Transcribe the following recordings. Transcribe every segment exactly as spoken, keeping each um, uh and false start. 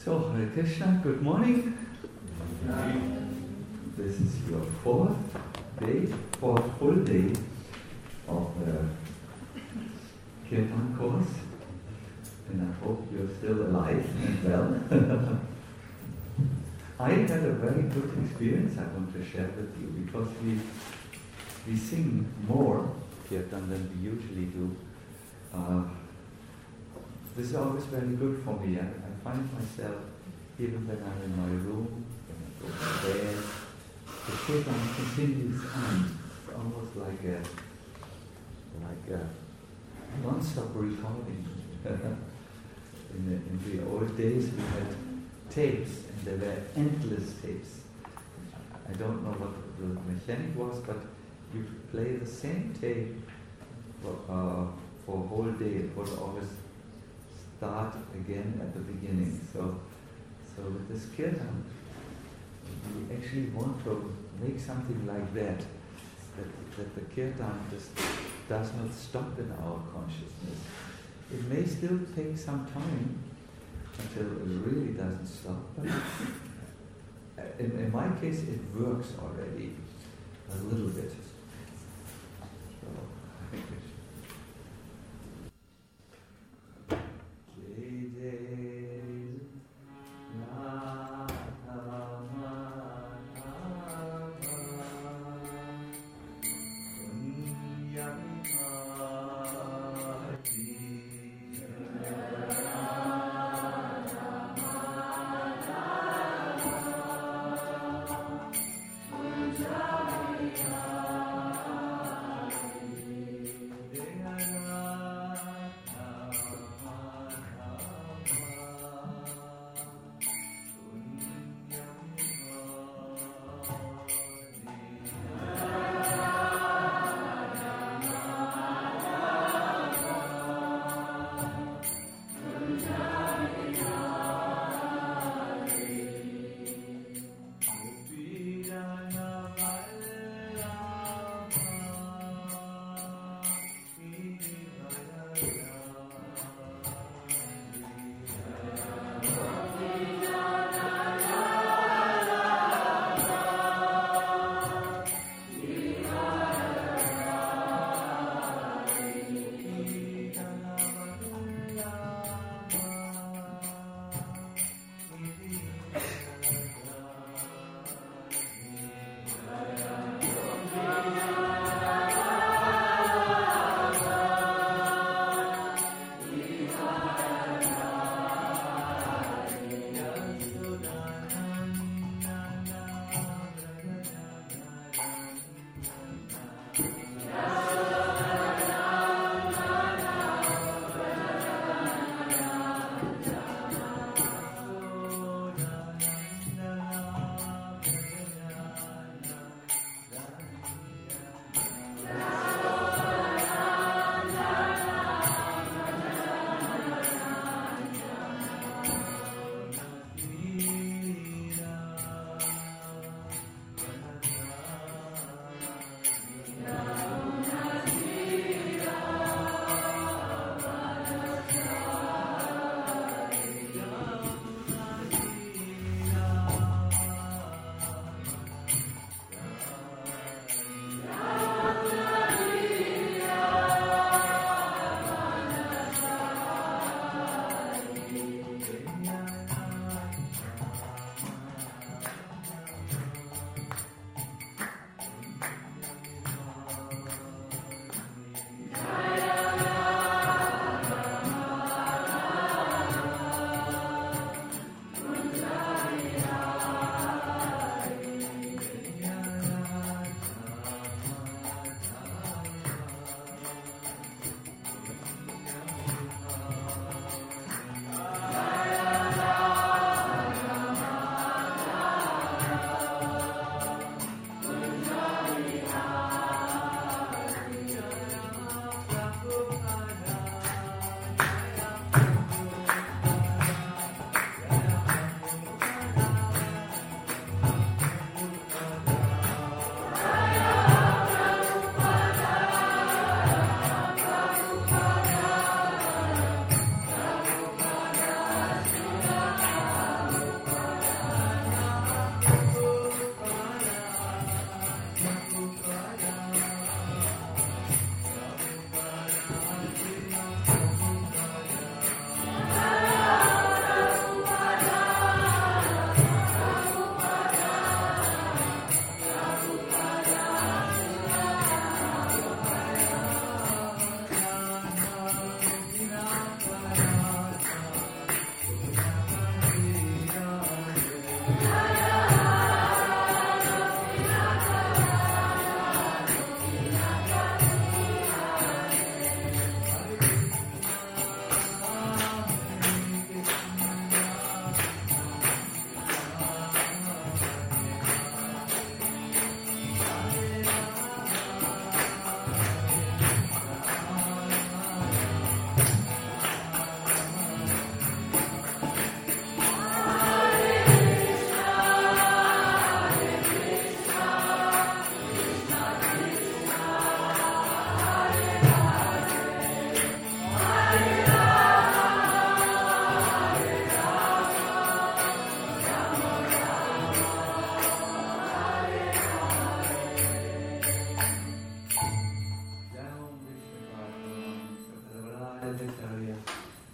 So, Hare Krishna, good morning. This is your fourth day, fourth full day of the Kirtan course, and I hope you're still alive and well. I had a very good experience I want to share with you, because we we sing more Kirtan than we usually do. Uh, this is always very good for me. I, I find myself, even when I'm in my room, when I go to bed, the Kirtan continues on. It's almost like a like a non-stop recording. in, the, in the old days we had tapes, and there were endless tapes. I don't know what the mechanic was, but you could play the same tape for, uh, for a whole day. It would always start again at the beginning. So, so with this Kirtan, we actually want to make something like that, that, that the Kirtan just does not stop in our consciousness. It may still take some time until it really doesn't stop, but in, in my case it works already a little bit. So I think it Jai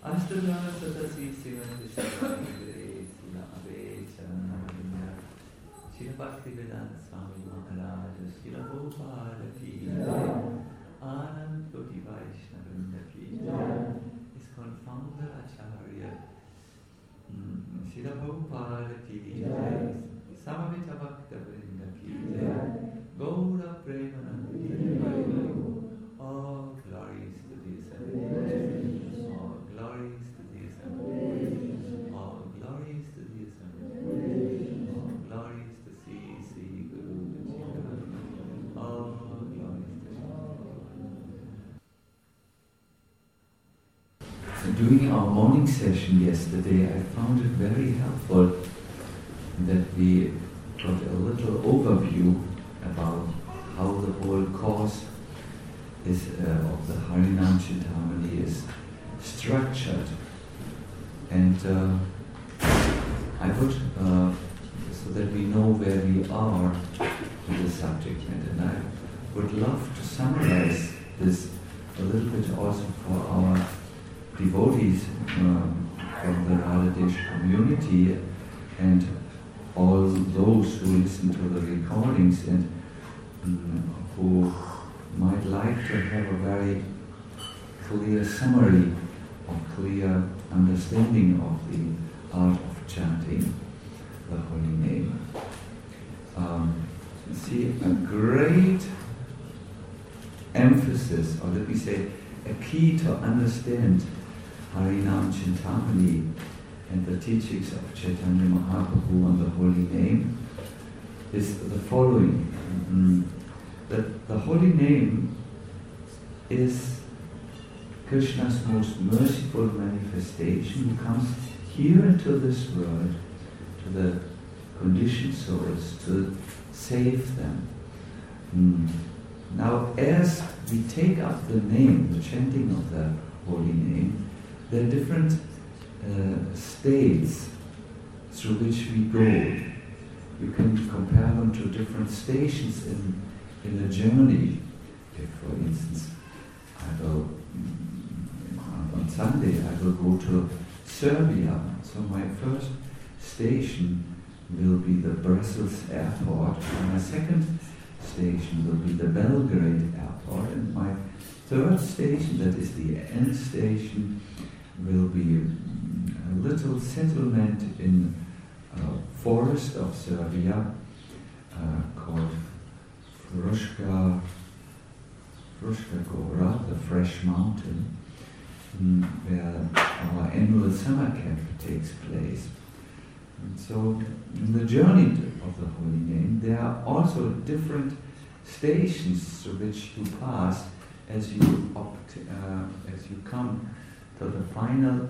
Astana Sadasi Sivati Sivati Sila Avecha Navadina Sila Bhaktivedanta Swami Maharaj Sila Prabhupada Ki Anand Koti Vaishnavrinda Ki ISKCON founder Acharya Sila Prabhupada Ki Samavita Bhakta Vrinda Ki Gaura Premananda Ki all glories to the Assembly. All glories to the Assembly. All glories to the Assembly. All glories to Sri Sri Guru Jiva. All glories to Sri. During our morning session yesterday, I found it very helpful that we got a little overview about how the whole course is uh, of the Harinam Chintamani is structured, and uh, I would uh, so that we know where we are with the subject matter, and I would love to summarize this a little bit also for our devotees um, from the Radhadesh community and all those who listen to the recordings and um, who might like to have a very clear summary or clear understanding of the art of chanting the holy name. Um, see, a great emphasis, or let me say, a key to understand Harinam Chintamani and the teachings of Chaitanya Mahaprabhu on the holy name is the following. Mm-hmm. That the holy name is Krishna's most merciful manifestation who comes here into this world to the conditioned souls to save them. Mm. Now, as we take up the name, the chanting of the holy name, there are different uh, states through which we go. You can compare them to different stations in in a journey. If, for instance, I will, on Sunday, I will go to Serbia. So my first station will be the Brussels airport, and my second station will be the Belgrade airport, and my third station, that is the end station, will be a little settlement in a forest of Serbia uh, called Fruška, Fruška Gora, the Fresh Mountain, um, where our annual summer camp takes place. And so, in the journey of the holy name, there are also different stations through which you pass as you opt, uh, as you come to the final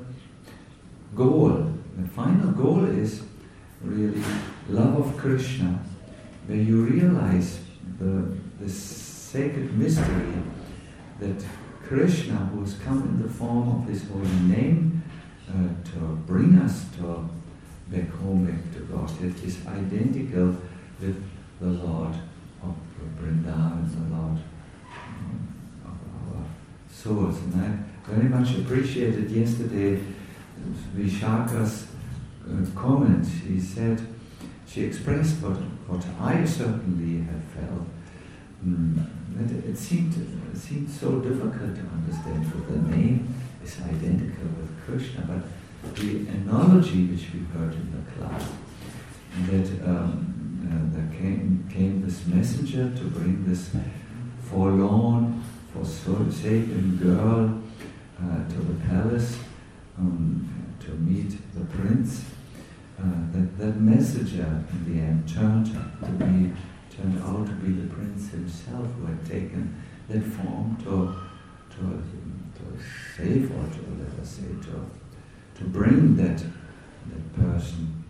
goal. The final goal is really love of Krishna, where you realize the, the sacred mystery that Krishna, who has come in the form of his holy name uh, to bring us to back home, back to Godhead, is identical with the Lord of Vrindavan, the Lord um, of our souls. And I very much appreciated yesterday Vishaka's uh, comment. He said, she expressed what, what I certainly have felt, mm, that it seemed, it seemed so difficult to understand that the name is identical with Krishna, but the analogy which we heard in the class, that um, uh, there came, came this messenger to bring this forlorn, forsaken girl uh, to the palace um, to meet the prince. Uh, that, that messenger in the end turned to be turned out to be the prince himself, who had taken that form to to, to save, or to let us say to to bring that that person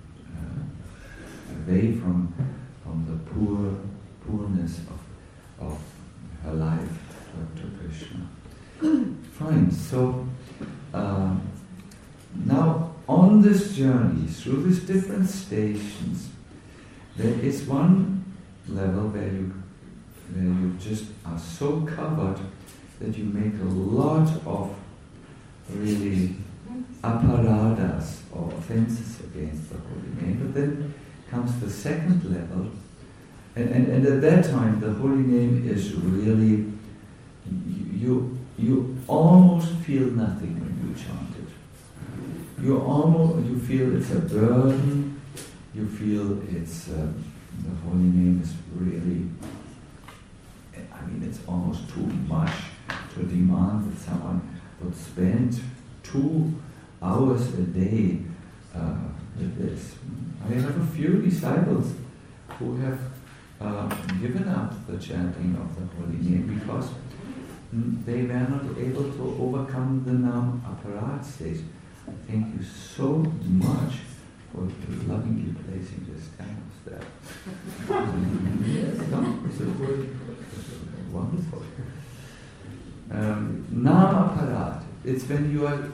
uh, away from from the poor poorness of of her life to, to Krishna. Fine. So uh, now, on this journey, through these different stations, there is one level where you, where you just are so covered that you make a lot of really aparadas, or offenses against the holy name. But then comes the second level, and, and, and at that time the holy name is really, you, you almost feel nothing when you chant it. You almost, you feel it's a burden, you feel it's, um, the holy name is really, I mean, it's almost too much to demand that someone would spend two hours a day uh, with this. I have a few disciples who have uh, given up the chanting of the holy name because mm, they were not able to overcome the nam aparat state. Thank you so much for lovingly placing this kind of stuff. Yes, no, it's a word. Wonderful. Um, nam aparat. It's when you are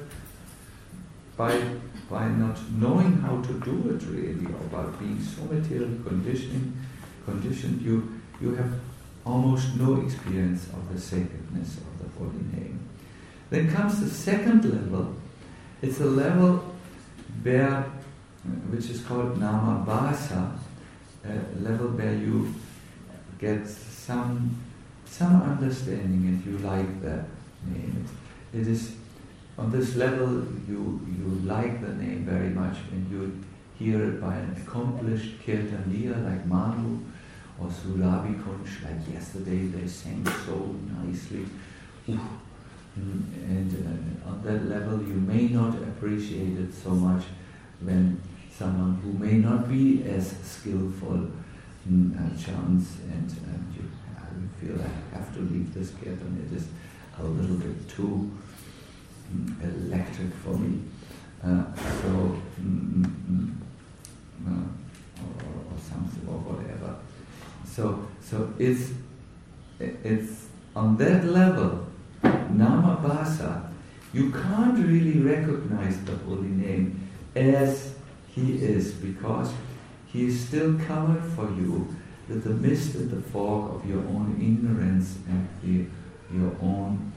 by by not knowing how to do it really, or by being so materially conditioning, conditioned, you you have almost no experience of the sacredness of the holy name. Then comes the second level. It's a level where, which is called namabhasa, a level where you get some some understanding and you like the name. It, it is on this level you you like the name very much and you hear it by an accomplished kirtaniya like Manu or Surabi Kunsh, like yesterday they sang so nicely. Ooh. And uh, on that level you may not appreciate it so much when someone who may not be as skillful in uh, chants and uh, you, uh, you feel I have to leave this kirtan, it is a little bit too um, electric for me. Uh, so, mm, mm, uh, or, or something or whatever. So, so it's it's on that level. Namabhasa, you can't really recognize the holy name as he is because he is still covered for you with the mist and the fog of your own ignorance and the, your own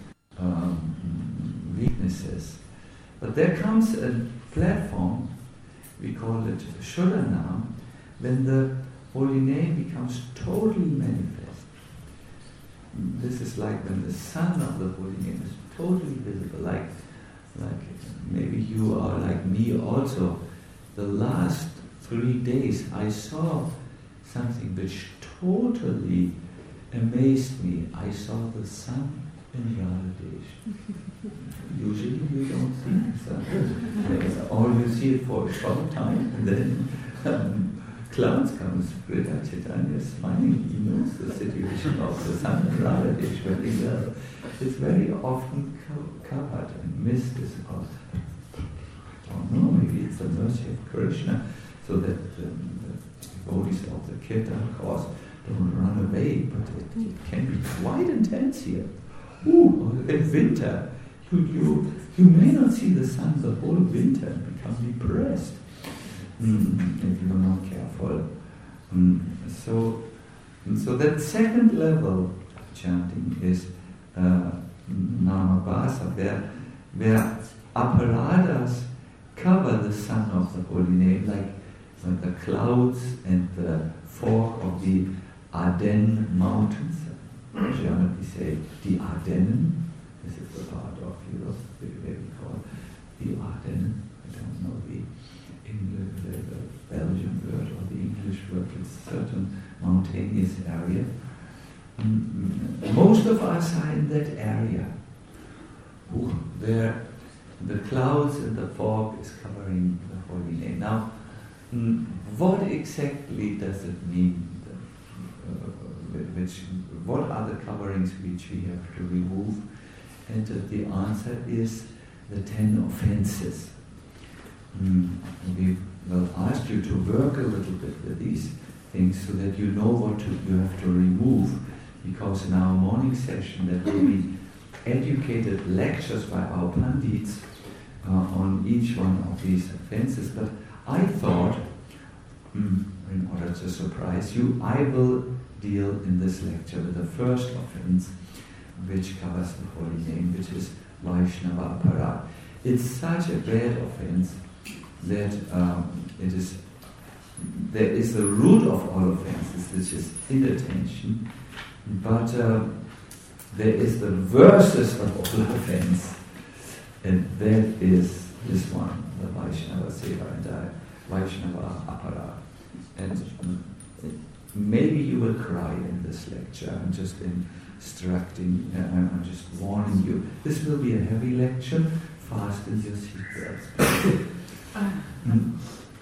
um, weaknesses. But there comes a platform, we call it Shuddhanam, when the holy name becomes totally manifest. This is like when the sun of the holy name is totally visible, like, like maybe you are like me also. The last three days I saw something which totally amazed me. I saw the sun in Radhadesh. Usually you don't see the sun, or you see it for a short time, and then um, clouds comes, Srila Chaitanya is smiling, he knows the situation of the sun in Radhadesh very well. It's very often co- covered, and mist is called, I don't know, maybe it's the mercy of Krishna, so that um, the devotees of the Kirtan cause don't run away, but it, it can be quite intense here. Ooh, in winter, you, you, you may not see the sun the whole winter and become depressed. Mm, if you're not careful. Mm, so, so that second level of chanting is uh, namabhasa, where, where aparadas cover the sun of the holy name, like, like the clouds and the fog of the Ardennes mountains. In German we say the Ardennen. This is the part of Europe where we call the Ardennen. I don't know the English, the, the Belgian word or the English word. It's a certain mountainous area. Mm, most of us are in that area where the clouds and the fog is covering the holy name. Now, mm, what exactly does it mean? Uh, which, what are the coverings which we have to remove? And uh, the answer is the ten offenses. Mm, we will ask you to work a little bit with these things so that you know what to, you have to remove, because in our morning session there will be educated lectures by our Pandits uh, on each one of these offenses. But I thought, mm, in order to surprise you, I will deal in this lecture with the first offense, which covers the holy name, which is Vaishnava Aparat. it's such a bad offense that um, it is, there is the root of all offenses, which is inattention, but uh, there is the worstest of all offense, and that is this one, the Vaishnava Seva and the Vaishnava Aparad. And um, maybe you will cry in this lecture. I'm just instructing, uh, I'm just warning you. This will be a heavy lecture. Fasten your seatbelts. mm.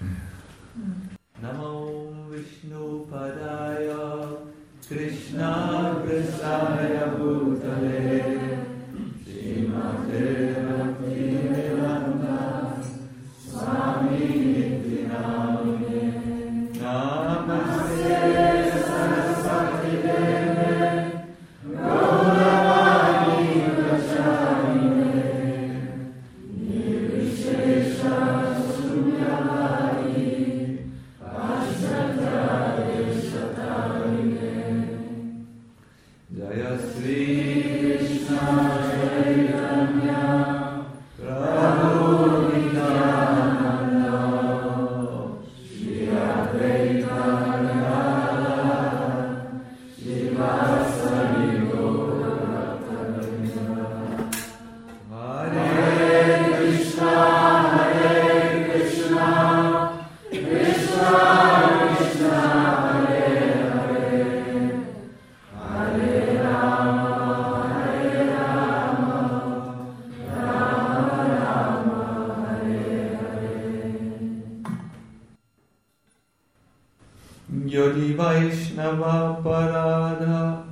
Namo Vishnu Padaya Krishna Prasaya Bhutale Srimate Bhaktivedanta Swami Niti Namine Namaste Saraswati Deve Gauravani Prashamine Nirvishesha Sunyavadi Pashatade Shatarine Jaya Sri Krishna Chaitanya Prabhu Nityananda Shri Advaita Gadadhara Srivasadi Gaurabhakta Hare Krishna Hare Krishna Krishna Krishna Hare Hare Hare Rama Hare Rama Rama Rama Hare Hare Yodi Vaishnava Parada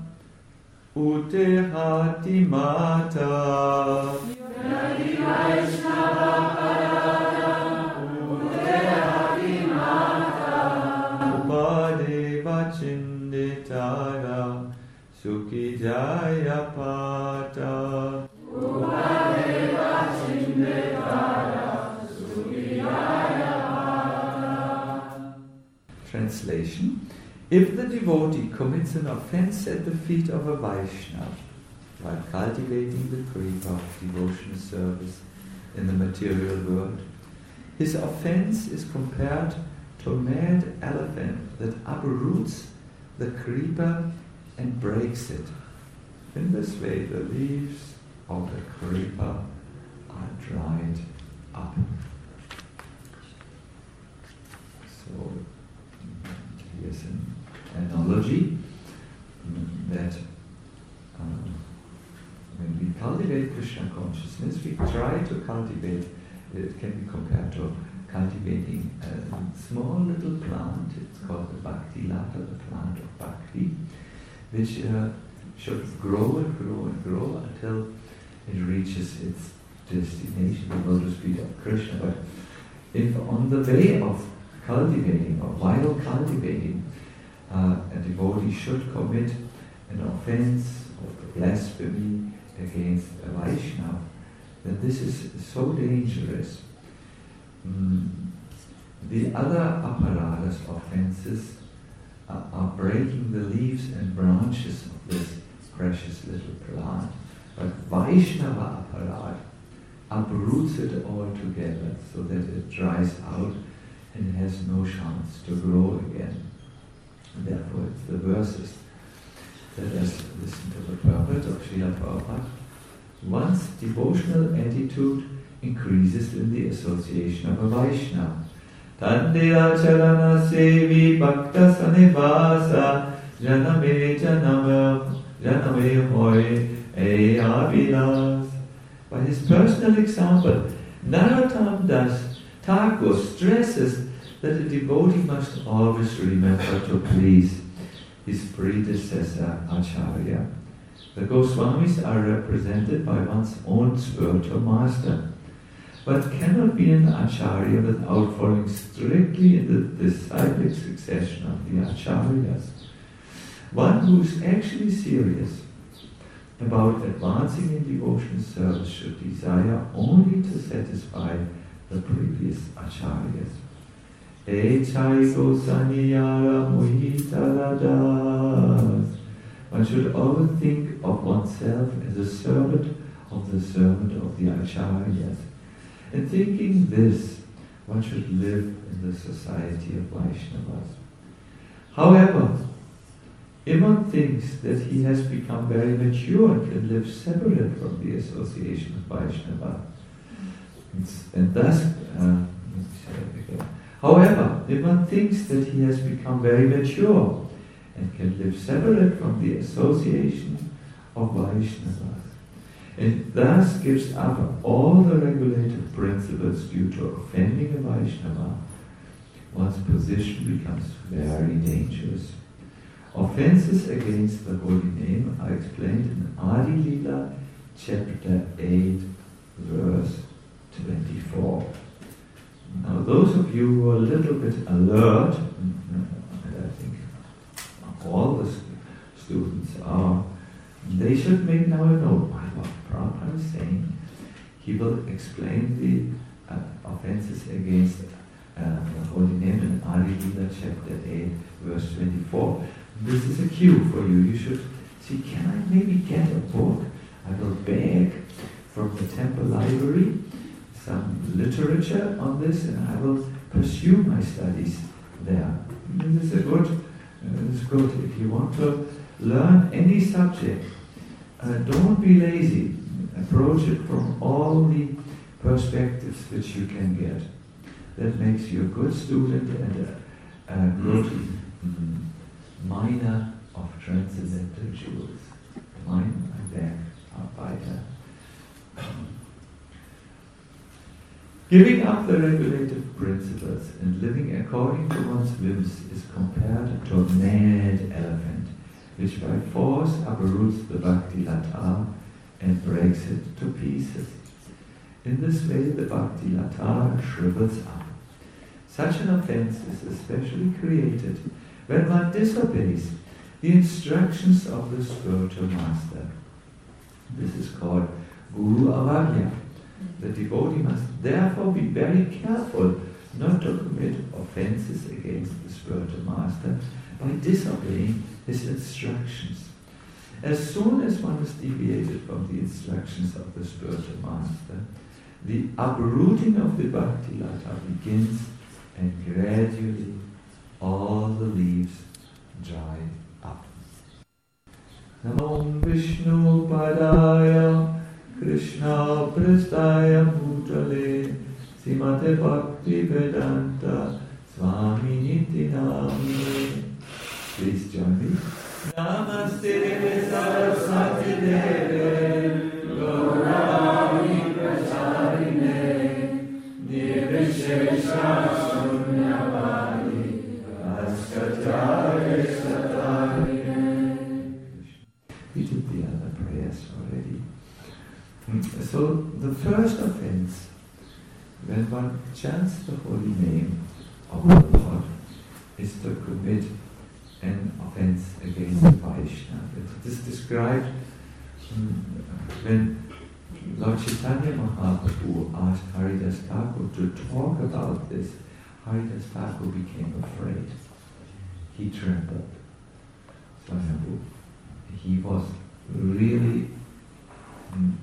Utehati Mata Yodi Vaishnava Parada Utehati Mata Upadeva Chinditara Sukhi Jaya Pata Upadeva Chinditara Sukhi Jaya Pata. Translation: if the devotee commits an offense at the feet of a Vaishnava while cultivating the kripa of devotional service in the material world, his offense is compared to a mad elephant that uproots the kripa and breaks it. In this way, the leaves of the kripa are dried up. So, here's an analogy that um, when we cultivate Krishna consciousness, we try to cultivate, it can be compared to cultivating a small little plant. It's called the Bhakti Lata, the plant of Bhakti, which uh, should grow and grow and grow until it reaches its destination, the lotus feet of Krishna. But if on the way of cultivating, or while cultivating, uh, a devotee should commit an offense of blasphemy against a Vaishnava, then this is so dangerous. Mm. The other aparadas, offenses, are, are breaking the leaves and branches of this precious little plant. But Vaishnava aparad uproots it all together so that it dries out and has no chance to grow again. And therefore it's the worstest. Let us listen to the purport of Srila Prabhupada. One's devotional attitude increases in the association of a Vaishnava. Tandya charana sevi bhakta sanivasa janame janame janame hoy eyavilas. By his personal example, Narottam Das Thakur stresses that a devotee must always remember to please his predecessor Acharya. The Goswamis are represented by one's own spiritual master, but cannot be an Acharya without following strictly in the disciplic succession of the Acharyas. One who is actually serious about advancing in devotional service should desire only to satisfy the previous Acharyas. Echaigo saniyara mohitaradas. One should always think of oneself as a servant of the servant of the Acharyas. And thinking this, one should live in the society of Vaishnavas. However, if one thinks that he has become very mature and can live separate from the association of Vaishnava, and thus, uh, however, if one thinks that he has become very mature and can live separate from the association of Vaishnavas, and thus gives up all the regulative principles due to offending a Vaishnava, one's position becomes very dangerous. Offenses against the holy name are explained in Adi Lila, chapter eight, verse twenty-four. Now, those of you who are a little bit alert, and I think all the students are, they should make now a note. What Prabhupada is saying, he will explain the uh, offenses against uh, the holy name in Adi Lila, chapter eight, verse twenty-four. This is a cue for you. You should see, can I maybe get a book? I will beg from the temple library some literature on this, and I will pursue my studies there. This is a good, uh, this is good. If you want to learn any subject, uh, don't be lazy. Approach it from all the perspectives which you can get. That makes you a good student and a, a good mm, miner of transcendental jewels. Mine and Bergarbeiter. Giving up the regulative principles and living according to one's whims is compared to a mad elephant, which by force uproots the bhakti lata and breaks it to pieces. In this way, the bhakti lata shrivels up. Such an offense is especially created when one disobeys the instructions of the spiritual master. This is called Guru Avagya. The devotee must therefore be very careful not to commit offenses against the spiritual master by disobeying his instructions. As soon as one is deviated from the instructions of the spiritual master, the uprooting of the bhakti lata begins, and gradually all the leaves dry up. Namo Vishnu Padaya Krishna Prastaya Bhutale Srimate Bhakti Vedanta Swami Niti Namine. Please join me. Namaste Saraswati Deve Gaurani Pracharine Nirvishesha Shunyavadi Askatare Satarine. We did the other prayers already. So the first offense, when one chants the holy name of the Lord, is to commit an offense against the Vaishnava. It is described um, when Lord Chaitanya Mahaprabhu asked Haridas Thakur to talk about this. Haridas Thakur became afraid. He trembled. So he was really um,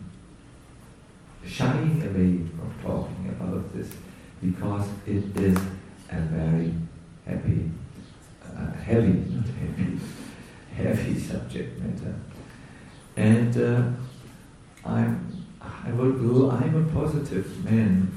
shying away from talking about this because it is a very happy Uh, heavy, not heavy, heavy subject matter. And uh, I'm, I will go, I'm a positive man,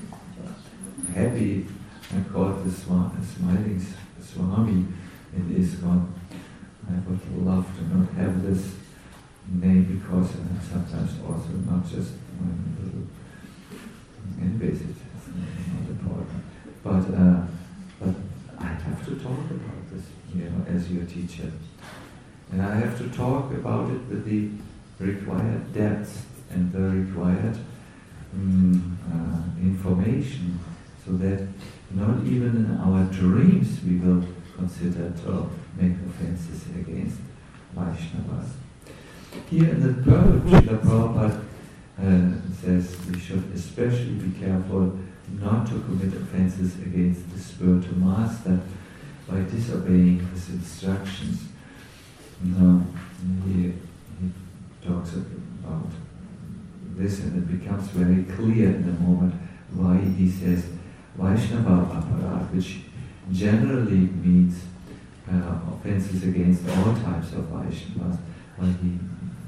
happy. I call the swa- smiling Swami in ISKCON. I would love to not have this name because I'm sometimes also not just one little envious, it's not important. But, uh, but I have to talk about this, you know, as your teacher. And I have to talk about it with the required depth and the required um, uh, information, so that not even in our dreams we will consider to make offenses against Vaishnavas. Here in the Prabhupada, Srila Prabhupada uh, says we should especially be careful not to commit offenses against the spiritual master by disobeying his instructions. Now, he, he talks about this, and it becomes very clear in the moment why he says Vaishnava aparad, which generally means uh, offenses against all types of Vaishnavas, why he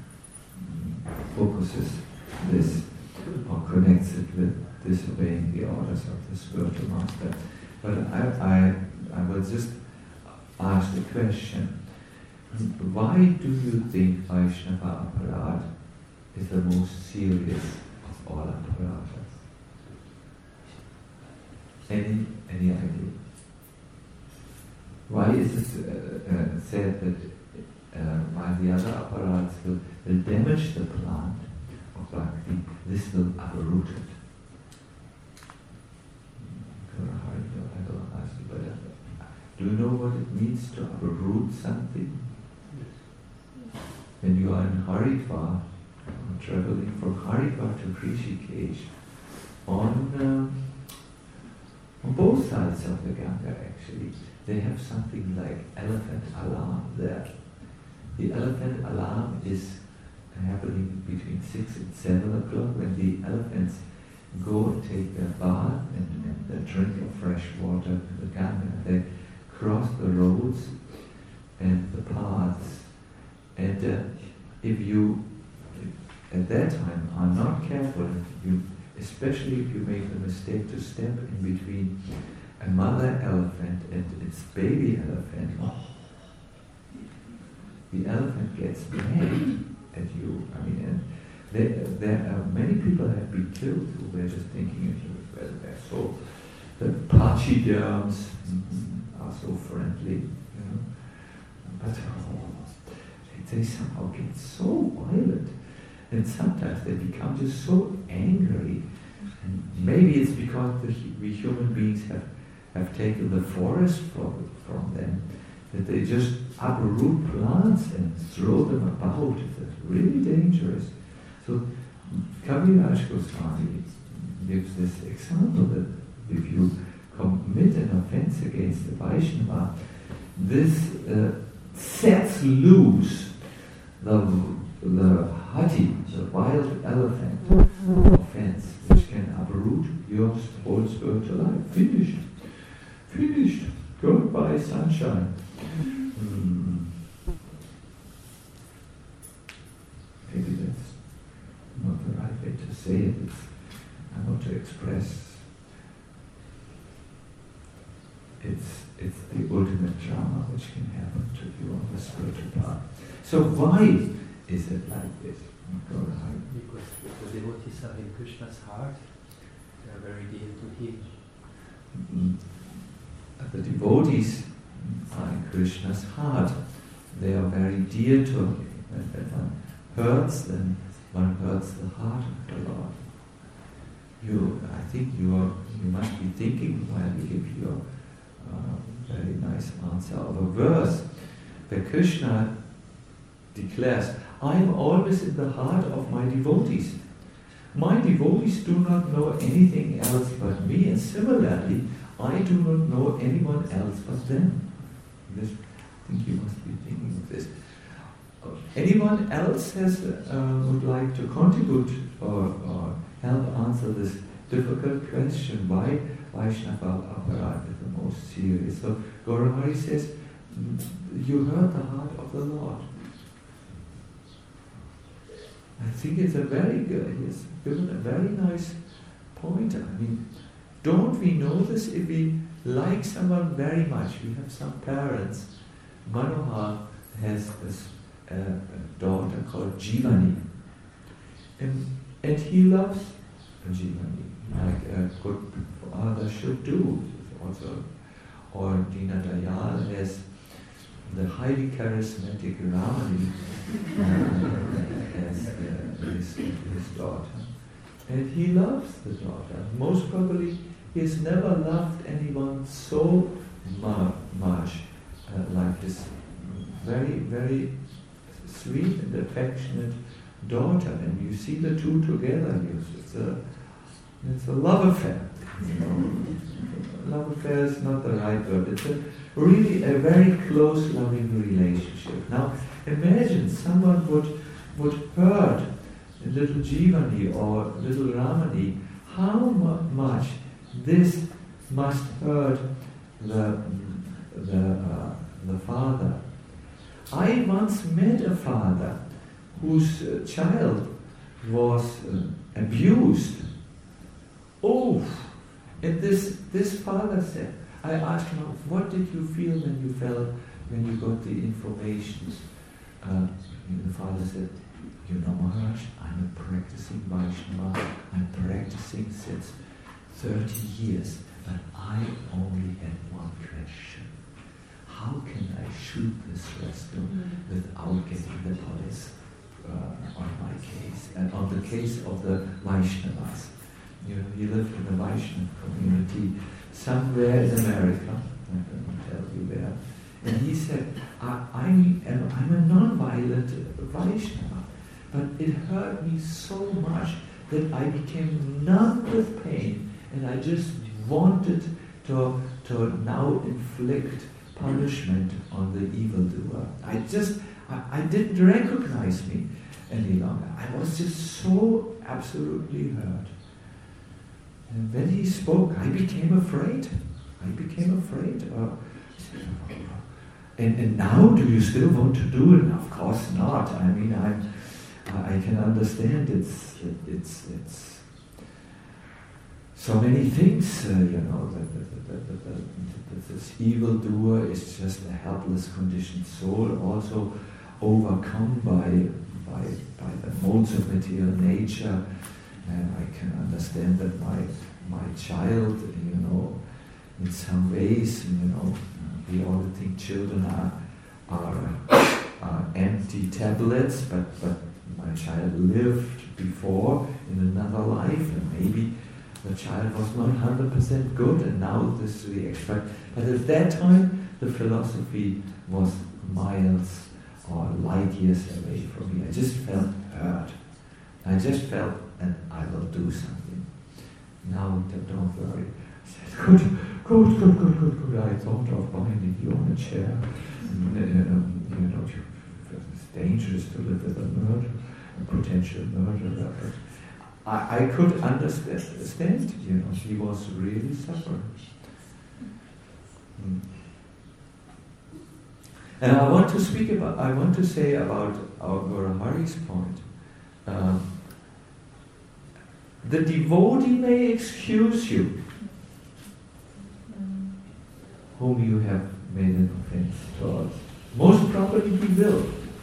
focuses this or connects it with disobeying the orders of the spiritual master. But I, I, I will just ask the question, why do you think Vaishnava aparad is the most serious of all aparadas? Any, any idea? Why is it uh, uh, said that uh, while the other apparatus will, will damage the plant of bhakti, this will uproot it? I don't ask you, but uh, do you know what it means to uproot something? When you are in Haridwar, traveling from Haridwar to Rishikesh, on um, on both sides of the Ganga actually, they have something like elephant alarm there. The elephant alarm is happening between six and seven o'clock when the elephants go and take their bath and, and drink of fresh water in the Ganga. They cross the roads and the paths, and uh, if you at that time are not careful, you, especially if you make the mistake to step in between a mother elephant and its baby elephant, the elephant gets mad at you. I mean, and there, there are many people have been killed who were just thinking, well, they're so, the pachyderms are so friendly, you know, but oh, they somehow get so violent. And sometimes they become just so angry. And maybe it's because the, we human beings have, have taken the forest from, from them, that they just uproot plants and throw them about. It's really dangerous. So Kaviraj Goswami gives this example that if you commit an offense against the Vaishnava, this uh, sets loose the the hati, the wild elephant offense, which can uproot your whole spiritual life. Finished. Finished. Goodbye, sunshine. Mm. Maybe that's not the right way to say it. It's, I want to express it's, it's the ultimate drama which can happen to you on the spiritual path. So why is it like this? Because the devotees are in Krishna's heart, they are very dear to him. Mm-hmm. The devotees are in Krishna's heart. They are very dear to him. And when one hurts, then one hurts the heart of the Lord. You, I think you are. You must be thinking while you give your uh, very nice answer of a verse where Krishna declares, I am always in the heart of my devotees. My devotees do not know anything else but me, and similarly, I do not know anyone else but them. This, I think you must be thinking of this. Uh, anyone else has uh, would like to contribute or, or help answer this difficult question, why Vaishnava aparad is the most serious? So Gaurahari says, you heard the heart of the Lord. I think it's a very good, he's given a very nice point. I mean, don't we know this if we like someone very much? We have some parents. Manohar has this uh, daughter called Jivani. And, and he loves Jivani, like a good father should do. Also, or Dina Dayal has the highly charismatic Ramani uh, as uh, his, his daughter. And he loves the daughter. Most probably he has never loved anyone so mu- much uh, like his very, very sweet and affectionate daughter. And you see the two together. It's a, it's a love affair. You know? Love affair is not the right word. It's a really a very close, loving relationship. Now, imagine someone would would hurt little Jivani or little Ramani how mu- much this must hurt the, the, uh, the father. I once met a father whose uh, child was uh, abused. Oh, and this, this father said, I asked him, what did you feel when you felt, when you got the information? Uh, and the father said, you know, Maharaj, I'm a practicing Vaishnava, I'm practicing since thirty years, but I only had one question. How can I shoot this rascal without getting the police uh, on my case, and on the case of the Vaishnavas? You know, he lived in the Vaishnava community somewhere in America, I don't tell you where, and he said, I, I'm, I'm a non-violent Vaishnava, but it hurt me so much that I became numb with pain, and I just wanted to, to now inflict punishment on the evildoer. I just, I, I didn't recognize me any longer. I was just so absolutely hurt. And when he spoke, I became afraid. I became afraid. Uh, and, and now, do you still want to do it? Of course not. I mean, I'm, I can understand it's, it, it's, it's so many things, uh, you know, that, that, that, that, that, that this evildoer is just a helpless, conditioned soul, also overcome by, by, by the modes of material nature. And I can understand that my my child, you know, in some ways, you know, we all think children are are, are empty tablets, but, but my child lived before in another life, and maybe the child was not one hundred percent good, and now this is the extract. But at that time, the philosophy was miles or light years away from me. I just felt hurt. I just felt, and I will do something. Now, don't worry. I said, good, good, good, good, good, good. I thought of binding you on a chair. And, uh, you know, it's dangerous to live with a murderer, a potential murderer. But I, I could understand, you know, she was really suffering. Hmm. And I want to speak about, I want to say about our Guru Hari's point. Um, the devotee may excuse you, whom you have made an offense towards. Most probably he will.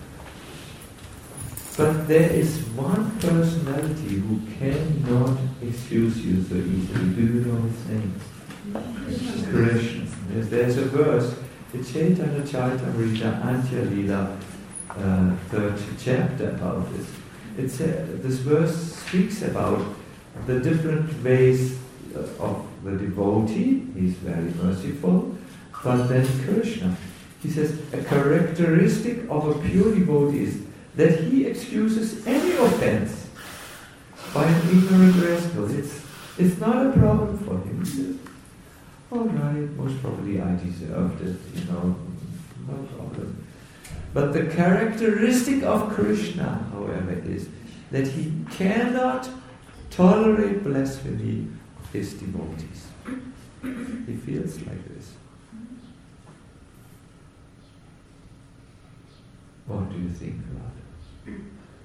But there is one personality who cannot excuse you so easily. Do you know his name? It's Krishna. There's, there's a verse, the Chaitanya Charitamrita Antya Lila, uh, third chapter about this. It's a, this verse speaks about the different ways of the devotee. He's very merciful. But then Krishna, he says, a characteristic of a pure devotee is that he excuses any offense by an ignorant rascal. It's, it's not a problem for him. He says, all right, most probably I deserved it, you know, no problem. But the characteristic of Krishna, however, is that he cannot tolerate blasphemy of his devotees. He feels like this. What do you think about it?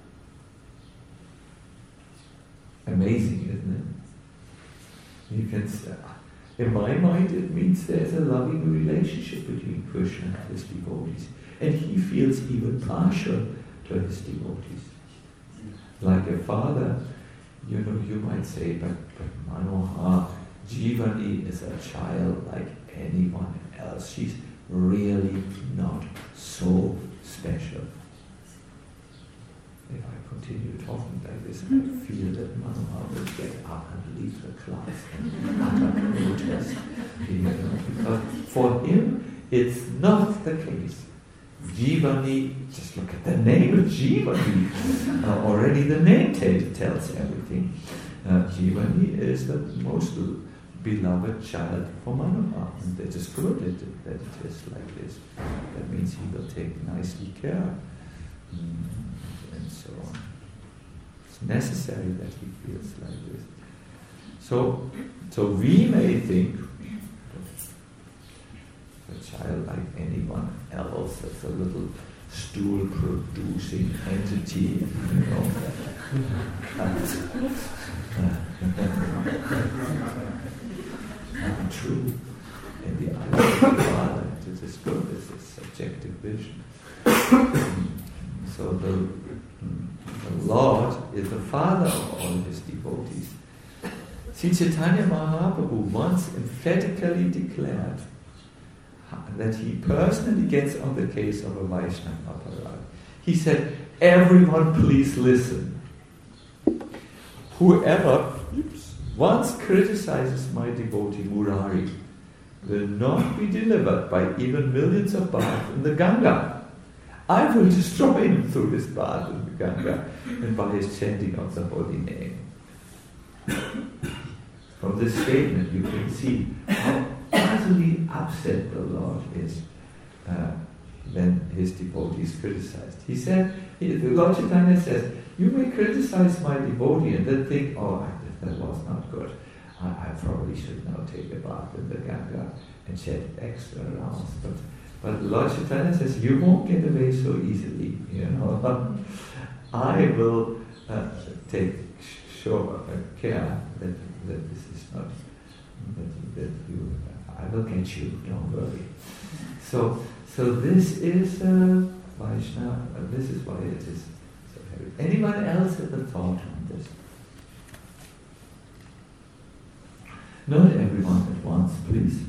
Amazing, isn't it? You can say, in my mind, it means there's a loving relationship between Krishna and his devotees. And he feels even partial to his devotees. Like a father, you know, you might say, but, but Manohar, Jivani is a child like anyone else. She's really not so special. If I continue talking like this, I feel that Manohar will get up and leave the class and utter protest. You know, because for him, it's not the case. Jivani, just look at the name of Jivani. Uh, already the name t- tells everything. Uh, Jivani is the most beloved child for Manohar. And that is good that, that it is like this. That means he will take nicely care. Mm, and so on. It's necessary that he feels like this. So, so we may think a child, like anyone else, is a little stool-producing entity, you know. Not true. In the eyes of the Father, it is good. This is subjective vision. So the, the Lord is the Father of all His devotees. Sri Chaitanya Mahaprabhu once emphatically declared that he personally gets on the case of a Vaishnava Aparad. He said, everyone please listen. Whoever once criticizes my devotee Murari will not be delivered by even millions of baths in the Ganga. I will destroy him through his bath in the Ganga and by his chanting of the holy name. From this statement you can see how utterly upset the Lord is uh, when his devotees criticized. He said, he, the Lord Chaitanya says, you may criticize my devotee and then think, oh, that was not good. I, I probably should now take a bath in the Ganga and shed extra rounds. But, but Lord Chaitanya says, you won't get away so easily, you know. I will uh, take sure uh, care that, that this is not, that, that you, I will get you, don't worry. So, so this is uh, Vaishnava, uh, this is why it is so heavy. Anyone else have a thought on this? Not everyone at once, please.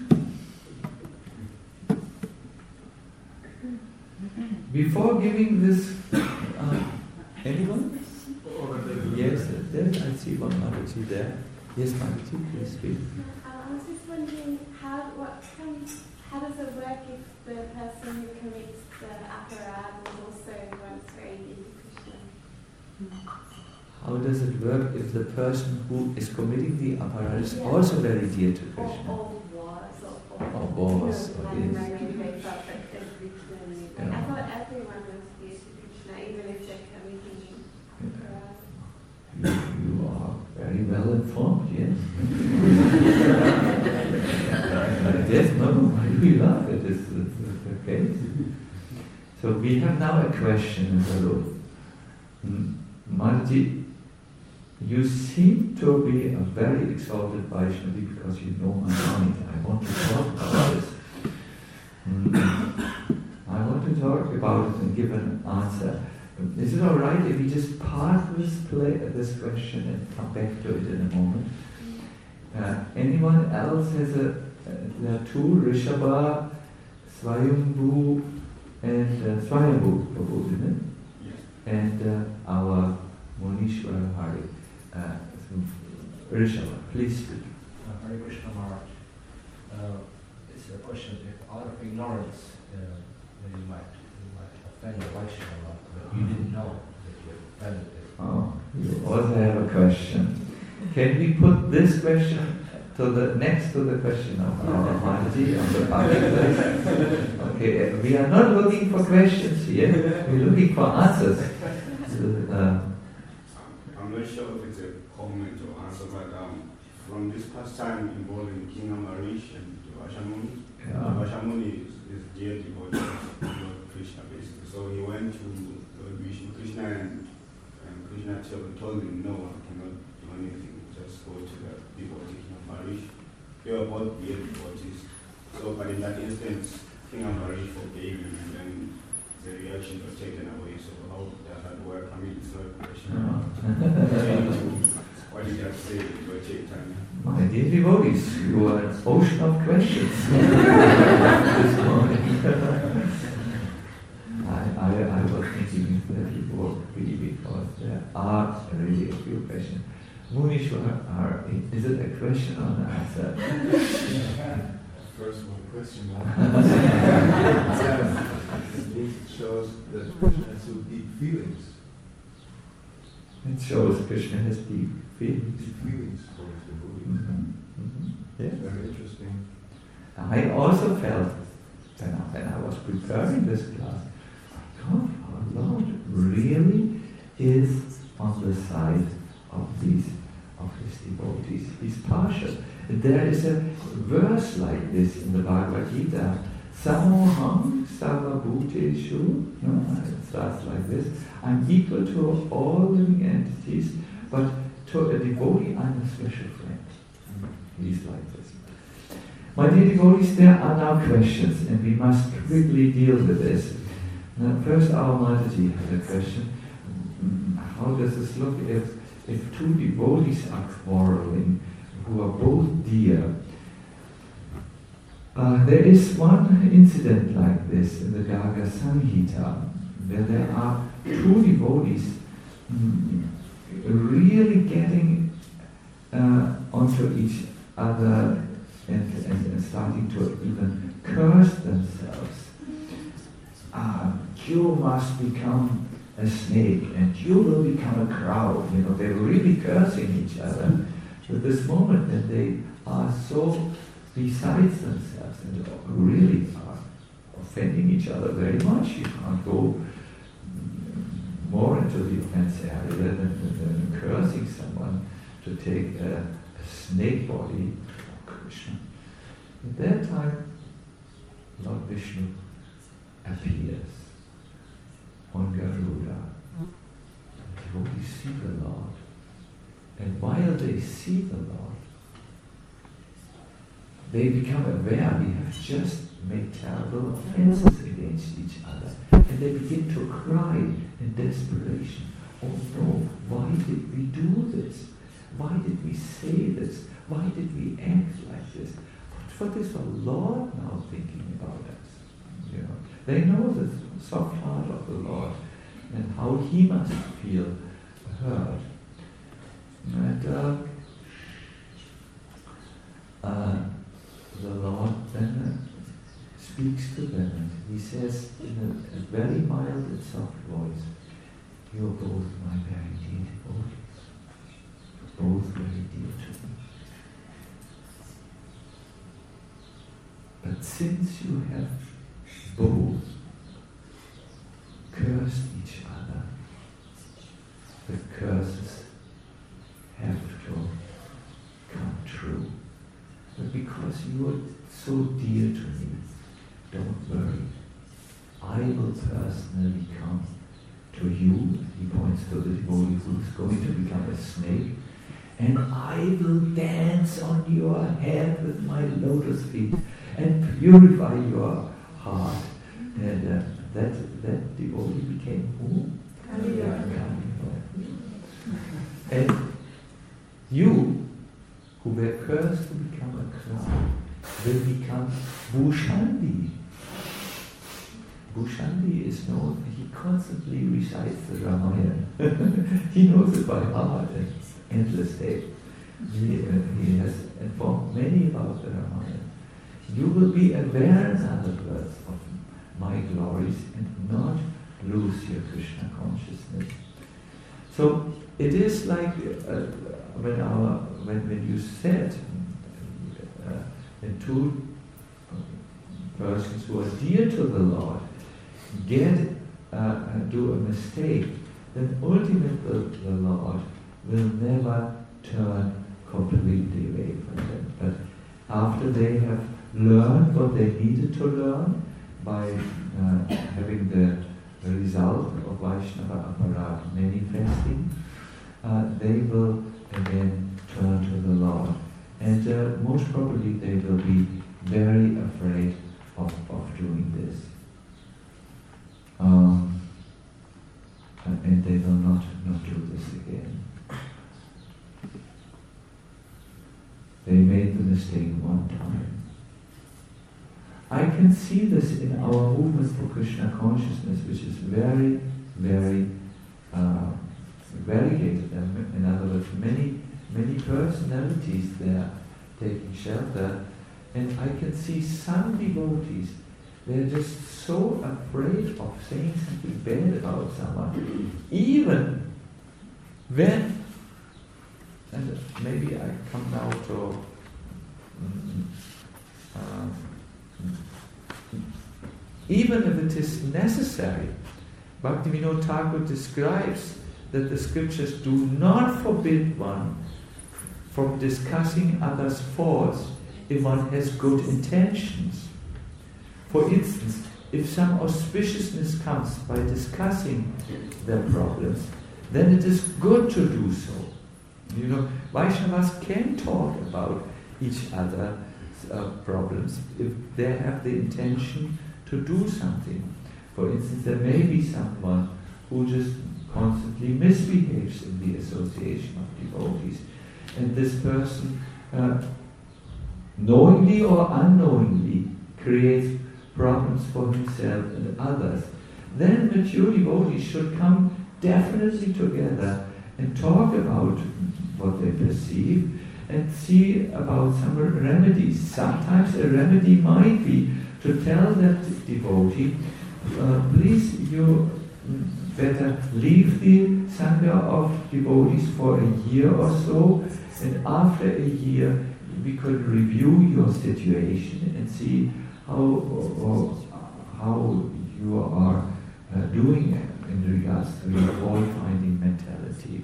Before giving this, uh, anyone? Yes, yes, I see one Mataji there. Yes, Mataji, please speak. I was just wondering, how what comes, how does it work if the person who commits the aparad is also once very deep Krishna? How does it work if the person who is committing the aparad is yeah. also very dear to Krishna? Or, or was, or, or, or was, or is. maybe they felt that every like, yeah. I thought everyone was dear to Krishna, even if they're committing aparad. You, you are very well informed, yes. Yes, no, why do we laugh at this? It's the case. So we have now a question in the room. Mataji, you seem to be a very exalted Vaishnavi because you know my mind. I want to talk about this. Mm. I want to talk about it and give an answer. Is it all right if we just park this play, this question and come back to it in a moment? Uh, anyone else has a, uh, there are two, Rishabha, Swayambhu, and uh, Swayambhu Prabhu, isn't it? Yes. And uh, our Munishwara Hari. Uh, Rishabha, please speak. Uh, Hare Krishna Maharaj. Uh, it's a question if out of ignorance, uh, you might, you might offend the Vaishnava, but you didn't know that you offended it. Oh, you also have a question. Can we put this question to the next to the question of our Mataji on the public list? Okay, we are not looking for questions here. We're looking for answers. So, uh, I'm not sure if it's a comment or answer, but um, from this past time involving King Ambarish and Vashamuni, yeah. Vashamuni is, is dear devotee of Lord Krishna, basically. So he went to Lord Vishnu Krishna and, and Krishna told him, no, I cannot do anything, just go to the devotee King Ambarish. They were both dear devotees. So, but in that instance, King Ambarish forgave him and then the reaction was taken away. So how does that work? I mean, it's not a question. What did you say? Lord Chaitanya? My dear devotees, you are an ocean of questions this morning. I, I, I was thinking that you would be because there are really a few questions. Munishwar, is it a question or an answer? First one question. It shows that Krishna has so deep feelings. It shows Krishna has deep feelings. Deep feelings for his devotees. Mm-hmm. Mm-hmm. Yes. Very interesting. I also felt when I, when I was preparing this class, God, our Lord really is on the side of these of his devotees. He's partial. There is a verse like this in the Bhagavad Gita. Samoham sarvabhuteshu. No, it starts like this. I'm equal to all living entities, but to a devotee I'm a special friend. He's like this. My dear devotees, there are now questions, and we must quickly deal with this. Now, first, our Mataji had a question. How does this look if, if two devotees are quarreling, who are both dear? Uh, there is one incident like this in the Garga Samhita, where there are two devotees mm, really getting uh, onto each other and, and, and starting to even curse themselves. Uh, you must become a snake and you will become a crow. You know, they're really cursing each other. At this moment that they are so besides themselves and really are offending each other very much. You can't go more into the offense area than, than, than cursing someone to take a, a snake body of Krishna. At that time, Lord Vishnu appears on Garuda. Devotees see the Lord. And while they see the Lord, they become aware we have just made terrible offenses against each other. And they begin to cry in desperation. Oh no, why did we do this? Why did we say this? Why did we act like this? What is the Lord now thinking about us? You know, they know the soft heart of the Lord and how He must feel hurt. And uh, uh, the Lord then uh, speaks to them and He says in a, a very mild and soft voice, "You are both my very dear devotees, both very dear to me. But since you have both cursed each other, the curses have to come true. But because you are so dear to me, don't worry. I will personally come to you," he points to the devotee who is going to become a snake, "and I will dance on your head with my lotus feet and purify your heart." And uh, that, that devotee became who? Kaliyaga. And you, who were cursed to become a crow, will become Bhushandi. Bhushandi is known, he constantly recites the Ramayana. He knows it by heart and endless day. He, uh, he has informed many about the Ramayana. You will be aware, in other words, of my glories and not lose your Krishna consciousness. So it is like uh, when our when, when you said uh, when two persons who are dear to the Lord get uh, do a mistake, then ultimately the Lord will never turn completely away from them. But after they have learned what they needed to learn by uh, having the, the result of Vaishnava Aparat manifesting, uh, they will again turn to the Lord. And uh, most probably they will be very afraid of, of doing this. Um, and they will not, not do this again. They made the mistake one time. I can see this in our movement for Krishna consciousness, which is very, very uh, variegated. In other words, many, many personalities there taking shelter. And I can see some devotees, they're just so afraid of saying something bad about someone, even when, and maybe I come now to um, um, even if it is necessary. Bhaktivinoda Thakur describes that the scriptures do not forbid one from discussing others' faults if one has good intentions. For instance, if some auspiciousness comes by discussing their problems, then it is good to do so. You know, Vaishnavas can talk about each other's uh, problems if they have the intention to do something. For instance, there may be someone who just constantly misbehaves in the association of devotees, and this person, uh, knowingly or unknowingly, creates problems for himself and others. Then mature devotees should come definitely together and talk about what they perceive and see about some remedies. Sometimes a remedy might be to tell that devotee, uh, please, you better leave the Sangha of devotees for a year or so, and after a year we could review your situation and see how, or, how you are uh, doing in regards to your fault-finding mentality.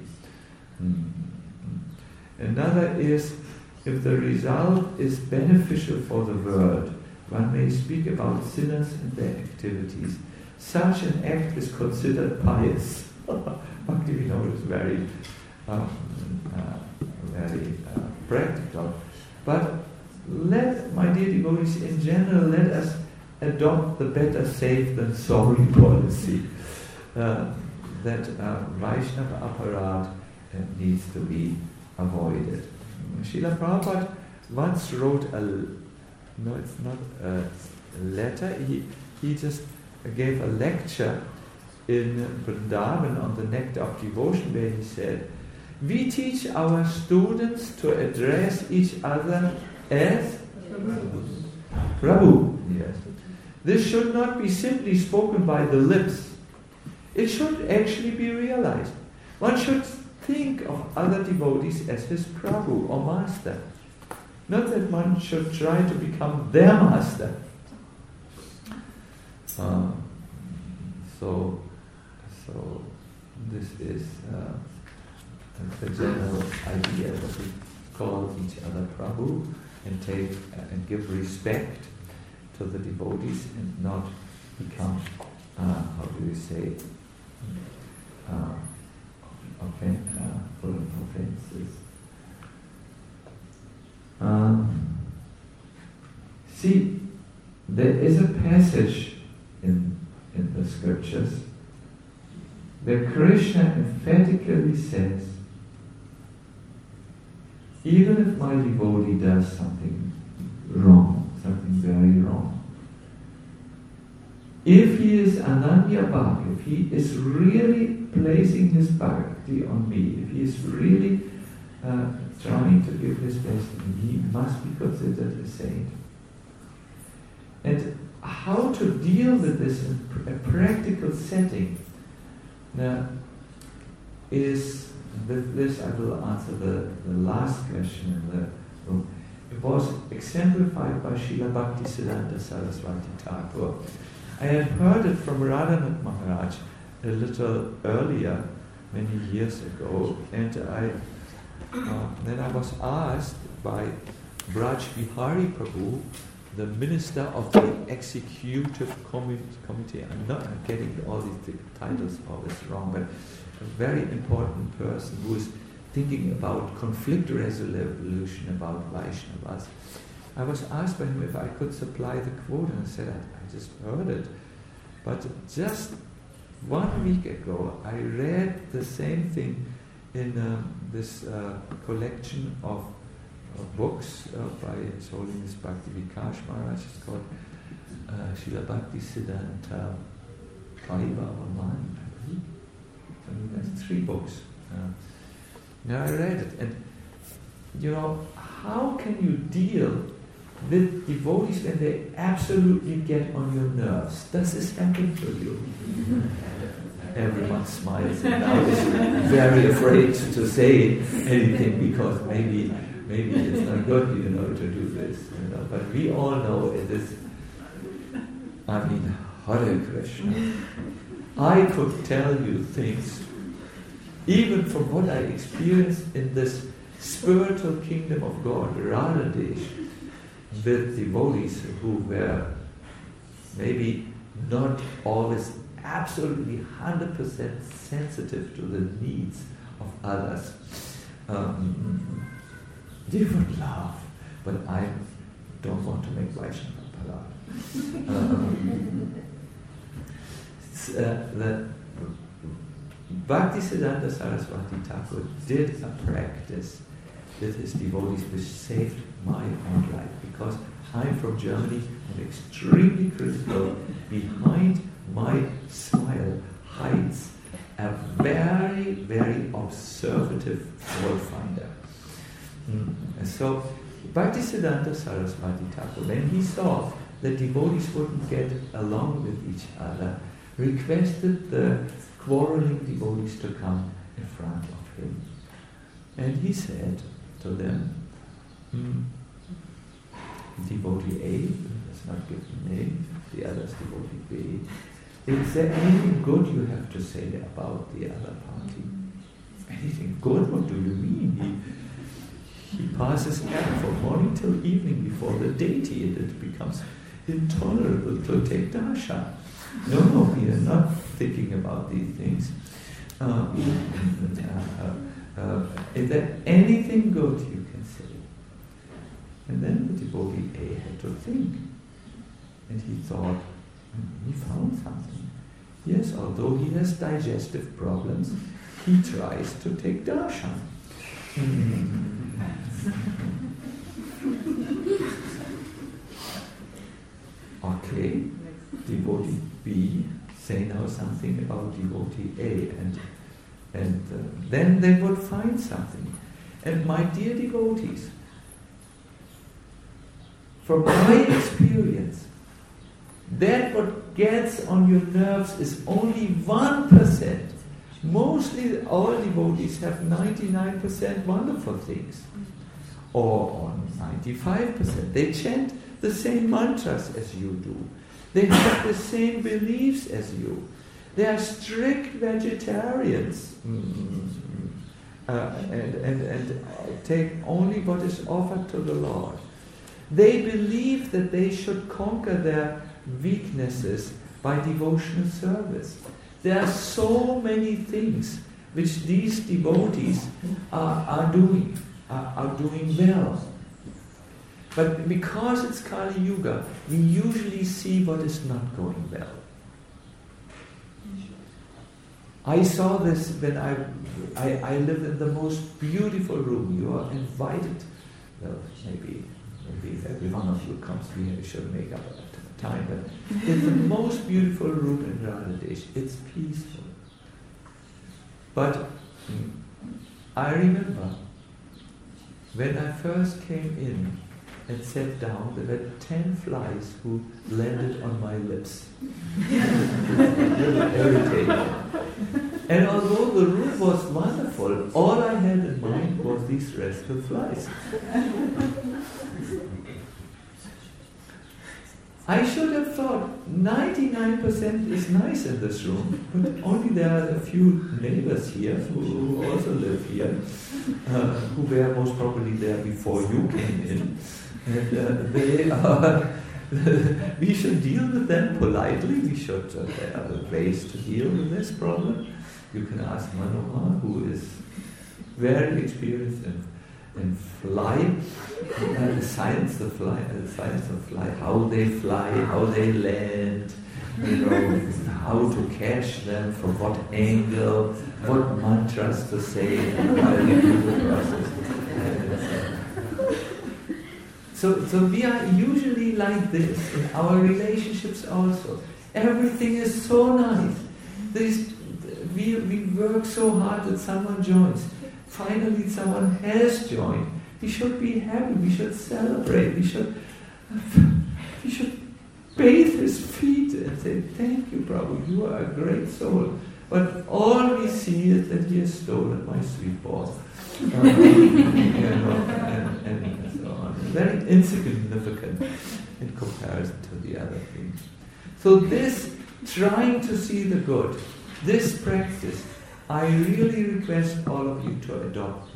Mm-hmm. Another is, if the result is beneficial for the world, one may speak about sinners and their activities. Such an act is considered pious. Bhaktivinoda is very, um, uh, very uh, practical. But let, my dear devotees, in general, let us adopt the better safe than sorry policy. Uh, that uh, Vaishnava aparat uh, needs to be avoided. Srila Prabhupada once wrote a, no, it's not a letter, he, he just gave a lecture in Vrindavan on the nectar of devotion, where he said, we teach our students to address each other as Prabhu. Yes. This should not be simply spoken by the lips. It should actually be realized. One should think of other devotees as his Prabhu or master. Not that one should try to become their master. Uh, so, so this is uh, the general idea that we call each other Prabhu and take uh, and give respect to the devotees and not become, uh, how do we say, uh, offen- uh, full of offenses. Um, see, there is a passage in in the scriptures where Krishna emphatically says, even if my devotee does something wrong, something very wrong, if he is Ananya Bhakti, if he is really placing his bhakti on me, if he is really uh, trying to give his best to me, he must be considered a saint. And how to deal with this in a practical setting now, is, with this I will answer the, the last question in the room. It was exemplified by Srila Bhaktisiddhanta Saraswati Thakur. I had heard it from Radhanath Maharaj a little earlier, many years ago, and I uh, then I was asked by Braj Bihari Prabhu, the minister of the executive commi- committee. I'm not I'm getting all these titles always wrong, but a very important person who is thinking about conflict resolution about Vaishnavas. I was asked by him if I could supply the quote, and I said, I, I just heard it. But just one week ago, I read the same thing in um, this uh, collection of Uh, books uh, by His Holiness Bhakti Vikas Maharaj. It's called uh, Srila Bhakti Siddhanta Vaibhavaman, I believe. I mean, there's three books. Uh, now I read it, and you know, how can you deal with devotees when they absolutely get on your nerves? Does this happen to you? Everyone smiles, and I was very afraid to say anything because maybe Maybe it's not good, you know, to do this, you know. But we all know it is. I mean, Hare Krishna. I could tell you things, even from what I experienced in this spiritual kingdom of God, Radhadesh, with devotees who were maybe not always absolutely one hundred percent sensitive to the needs of others. Um, they would laugh, but I don't want to make Vaishnava Palad. Um, uh, the Bhaktisiddhanta Saraswati Thakur did a practice with his devotees which saved my own life, because I'm from Germany and extremely critical. Behind my smile hides a very, very observative fault finder. Mm. And so Bhaktisiddhanta Saraswati Thakur, when he saw that devotees wouldn't get along with each other, requested the quarreling devotees to come in front of him. And he said to them, mm, devotee A, let's not give the name, the other's devotee B, is there anything good you have to say about the other party? Anything good? What do you mean? He, he passes time from morning till evening before the deity, and it becomes intolerable to take darshan. No, no, we are not thinking about these things. Uh, uh, uh, is there anything good you can say? And then the devotee A had to think. And he thought, he found something. Yes, although he has digestive problems, he tries to take darshan. Okay, devotee B say now something about devotee A, and and uh, then they would find something. And my dear devotees, from my experience, that what gets on your nerves is only one percent. Mostly all devotees have ninety-nine percent wonderful things. Or on ninety-five percent. They chant the same mantras as you do. They have the same beliefs as you. They are strict vegetarians. Mm-hmm. Uh, and, and, and take only what is offered to the Lord. They believe that they should conquer their weaknesses by devotional service. There are so many things which these devotees are, are doing, are, are doing well. But because it's Kali Yuga, we usually see what is not going well. I saw this when I, I, I lived in the most beautiful room. You are invited. Well, maybe, maybe if every one of you comes, we should make up a time. But it's the most beautiful room in Radhadesh. It's peaceful. But I remember when I first came in and sat down, there were ten flies who landed on my lips. Irritating. And although the room was wonderful, all I had in mind was these rascal flies. I should have thought ninety-nine percent is nice in this room, but only there are a few neighbors here who also live here, uh, who were most probably there before you came in. And uh, they are, we should deal with them politely. We should, uh, there are ways to deal with this problem. You can ask Manohar, who is very experienced in, in fly, uh, the science of fly, uh, the science of fly, how they fly, how they land, you know, how to catch them, from what angle, what mantras to say while they do the process. So, so we are usually like this in our relationships also. Everything is so nice. There's, we, we work so hard that someone joins. Finally someone has joined. We should be happy, we should celebrate, we should, we should bathe his feet and say, thank you, Prabhu, you are a great soul. But all we see is that he has stolen my sweet ball. Um, you know, and, and so on. Very insignificant in comparison to the other things. So this, trying to see the good, this practice, I really request all of you to adopt this.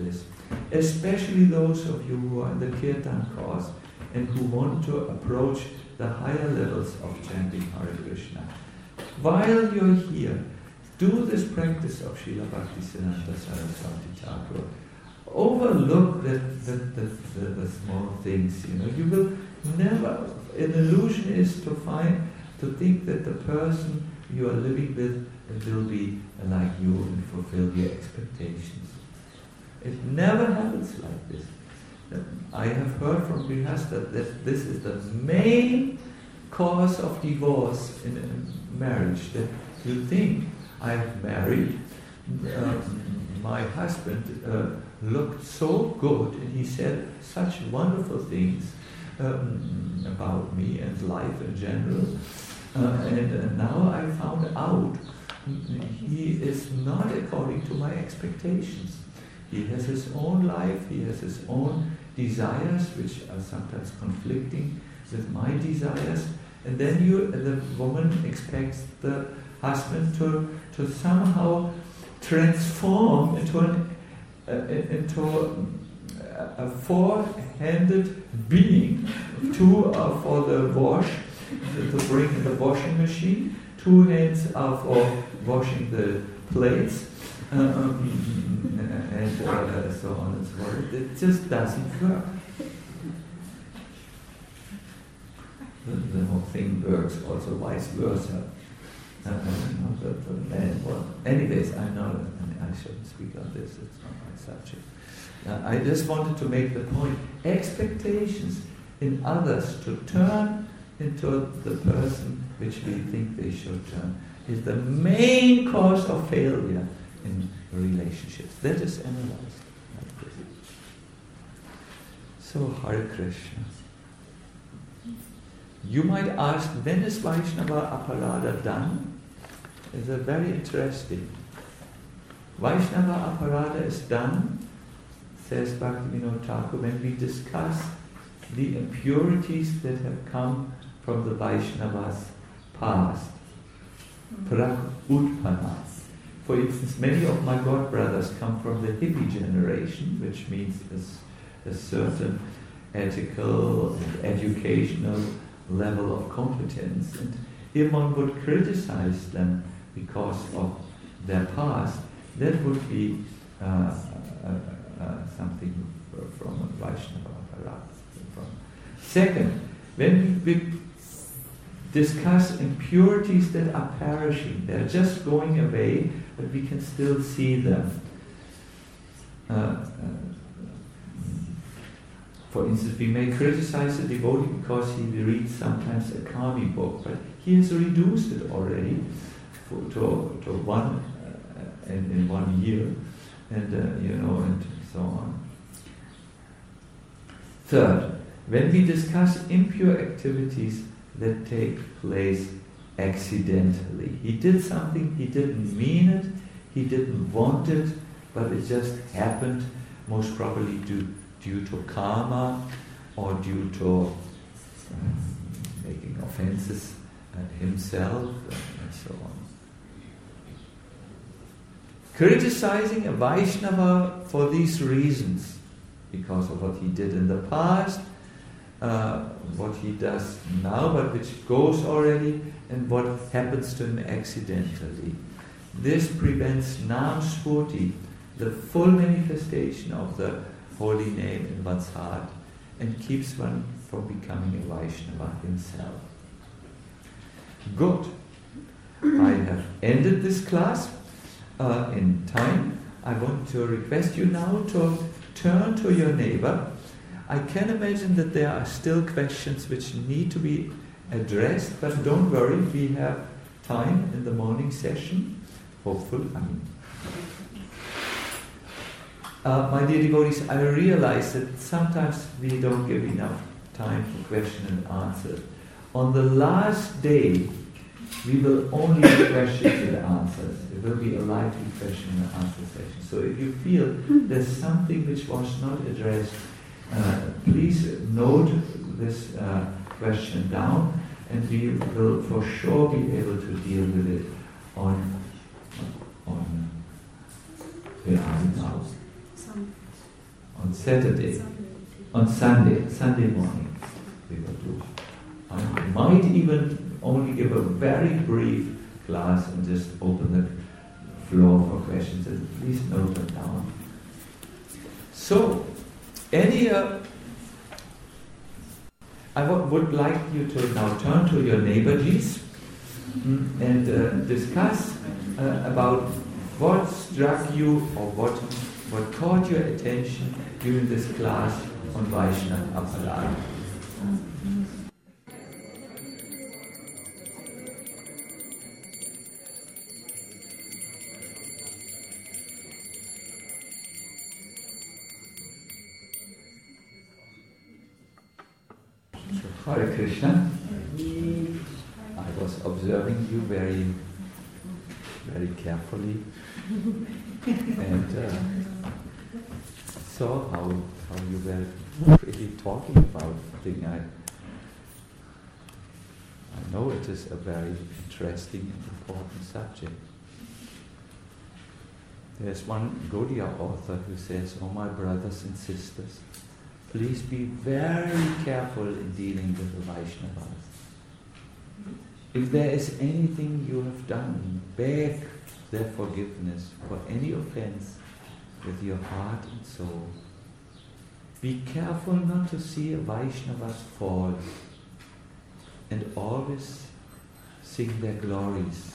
especially those of you who are in the Kirtan course and who want to approach the higher levels of chanting Hare Krishna. While you're here, do this practice of Srila Bhaktisiddhanta Saraswati Thakur. Overlook the, the, the, the, the small things, you know. You will never, an illusion is to find, to think that the person you are living with will be like you and fulfill your expectations. It never happens like this. I have heard from Grihastha that this is the main cause of divorce in a marriage, that you think, I have married, uh, my husband uh, looked so good and he said such wonderful things um, about me and life in general, uh, and uh, now I found out he is not according to my expectations. He has his own life, he has his own desires which are sometimes conflicting with my desires, and then you, the woman expects the husband to, to somehow transform into an uh, into a, a four-handed being, two are for the wash, to bring in the washing machine, two hands are for washing the plates, um, and uh, so on and so on. It just doesn't work. The, the whole thing works also vice versa. Uh, the, the man, well, anyways, I know I shouldn't speak on this, it's not my subject. Uh, I just wanted to make the point, expectations in others to turn into the person which we think they should turn is the main cause of failure in relationships. That is analyzed like this. So, Hare Krishna. You might ask, when is Vaishnava Aparada done? It's a very interesting. Vaishnava Aparada is done, says Bhaktivinoda Thakur, when we discuss the impurities that have come from the Vaishnavas past. Prak Utpana. For instance, many of my godbrothers come from the hippie generation, which means a, a certain ethical and educational level of competence. And if one would criticize them because of their past, that would be uh, uh, uh, something from a Vaishnava Aparada. Second, when we discuss impurities that are perishing, they're just going away, but we can still see them. Uh, uh, For instance, we may criticize a devotee because he reads sometimes a Kami book, but he has reduced it already for, to, to one uh, in, in one year, and uh, you know, and so on. Third, when we discuss impure activities that take place accidentally, he did something, he didn't mean it, he didn't want it, but it just happened, most probably due due to karma or due to um, making offenses at himself and so on. Criticizing a Vaishnava for these reasons, because of what he did in the past, uh, what he does now, but which goes already, and what happens to him accidentally. This prevents Nam Spurti, the full manifestation of the holy name in one's heart, and keeps one from becoming a Vaishnava himself. Good. I have ended this class uh, in time. I want to request you now to turn to your neighbor. I can imagine that there are still questions which need to be addressed, but don't worry, we have time in the morning session. Hopefully, I mean, Uh, my dear devotees, I realize that sometimes we don't give enough time for question and answer. On the last day, we will only do questions and answers. It will be a lively question and answer session. So if you feel there's something which was not addressed, uh, please note this uh, question down, and we will for sure be able to deal with it on on the house. on Saturday, on Sunday, Sunday morning we will do. I might even only give a very brief class and just open the floor for questions, and please note them down. So, any, uh, I w- would like you to now turn to your neighborlies and uh, discuss uh, about what struck you or what what caught your attention during this class on Vaishnava Aparad. So, Hare Krishna. I was observing you very, very carefully, and uh, saw how how you were really talking about something. I I know it is a very interesting and important subject. There's one Gaudiya author who says, "Oh, my brothers and sisters, please be very careful in dealing with the Vaishnavas. If there is anything you have done, beg their forgiveness for any offense with your heart and soul. Be careful not to see a Vaishnava's faults and always sing their glories.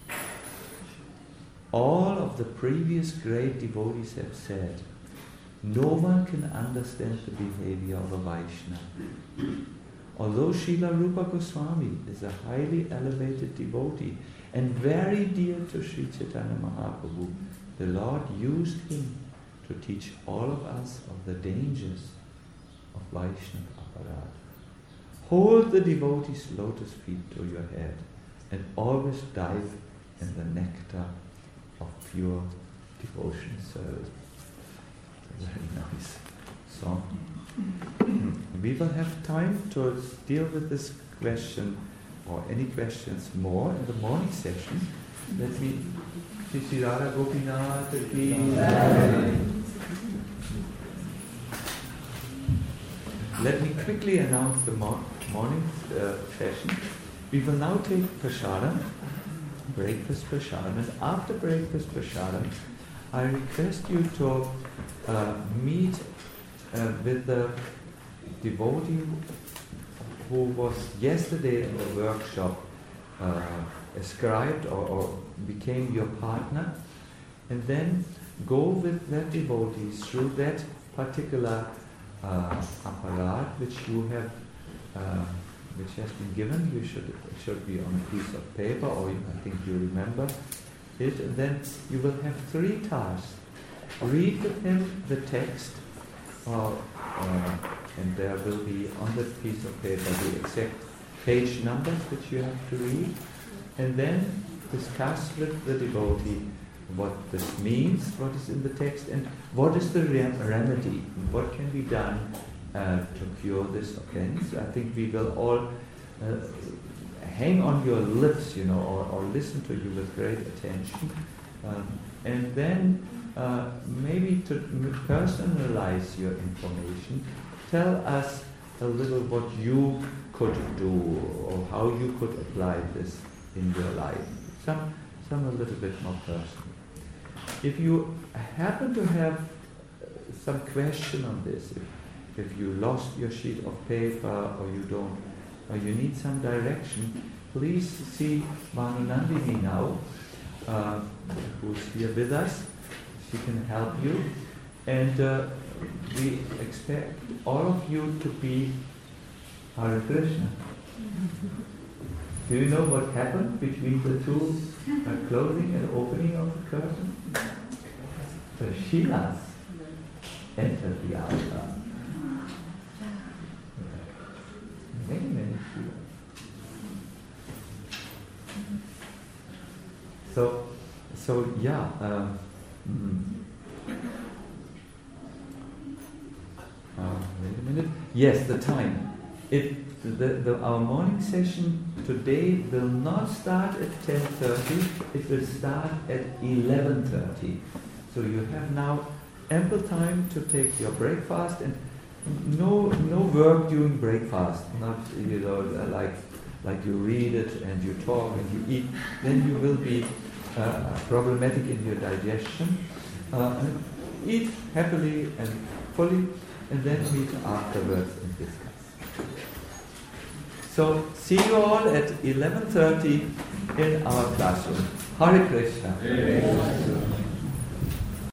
All of the previous great devotees have said, no one can understand the behavior of a Vaishnava. Although Srila Rupa Goswami is a highly elevated devotee and very dear to Sri Chaitanya Mahaprabhu, the Lord used him to teach all of us of the dangers of Vaishnava Aparad. Hold the devotee's lotus feet to your head and always dive in the nectar of pure devotion service." Very nice song. We will have time to deal with this question or any questions more in the morning session. Let me Shri Radha Gopinath ki Jai. Let me quickly announce the mo- morning uh, session. We will now take prasadam, breakfast prasadam, and after breakfast prasadam, I request you to uh, meet uh, with the devotee who was yesterday in the workshop uh, ascribed or, or became your partner, and then go with that devotee through that particular uh, aparad which you have, uh, which has been given. You should it should be on a piece of paper, or you, I think you remember it. And then you will have three tasks. Read with him the text, uh, uh, and there will be on that piece of paper the exact page numbers which you have to read, and then discuss with the devotee what this means, what is in the text, and what is the rem- remedy, what can be done uh, to cure this offense. I think we will all uh, hang on your lips, you know, or, or listen to you with great attention, um, and then uh, maybe to personalize your information, tell us a little what you could do or how you could apply this in your life. Some, some a little bit more personal. If you happen to have some question on this, if, if you lost your sheet of paper or you don't, or you need some direction, please see Manunandini now, uh, who's here with us. She can help you, and uh, we expect all of you to be Hare Krishna. Do you know what happened between the two uh, closing and opening of the curtain? The Shilas entered the altar. Many, many Shilas. So, so yeah. Uh, mm, uh, wait a minute. Yes, the time. It the, the our morning session today will not start at ten thirty. It will start at eleven thirty. So you have now ample time to take your breakfast, and no no work during breakfast. Not, you know, like like you read it and you talk and you eat. Then you will be uh, problematic in your digestion. Uh, and eat happily and fully, and then meet afterwards and discuss. So see you all at eleven thirty in our classroom. Hare Krishna. Yes.